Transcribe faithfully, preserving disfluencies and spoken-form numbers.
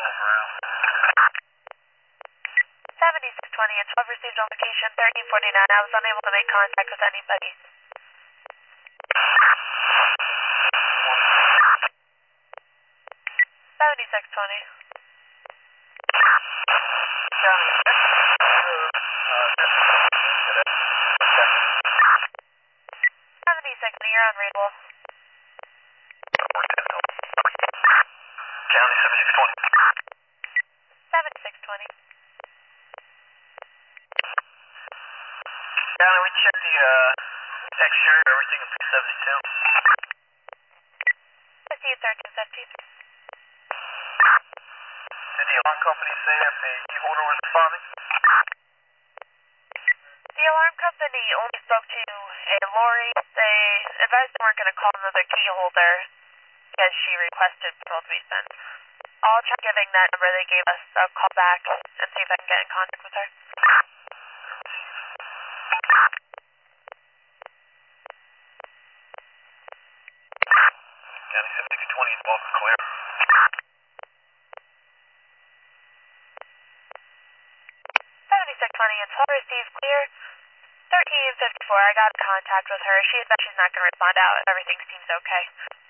seventy-six twenty, it's twelve received on location thirteen forty-nine. I was unable to make contact with anybody. seventy-six twenty. seventy-six twenty, you're on Rainbow. County seventy-six twenty. seventy-six twenty. County, we checked the uh, exterior, everything is seventy-two. Proceed thirteen fifty. Did the alarm company say that the key holder was responding? The alarm company only spoke to a Lori. They advised they weren't going to call another key holder because she requested patrol to be sent. I'll try giving that number they gave us a call back and see if I can get in contact with her. County seventy-six twenty, involved and clear. seventy-six twenty, it's all received clear. thirteen fifty-four, I got in contact with her. She said she's not going to respond out. Everything seems okay.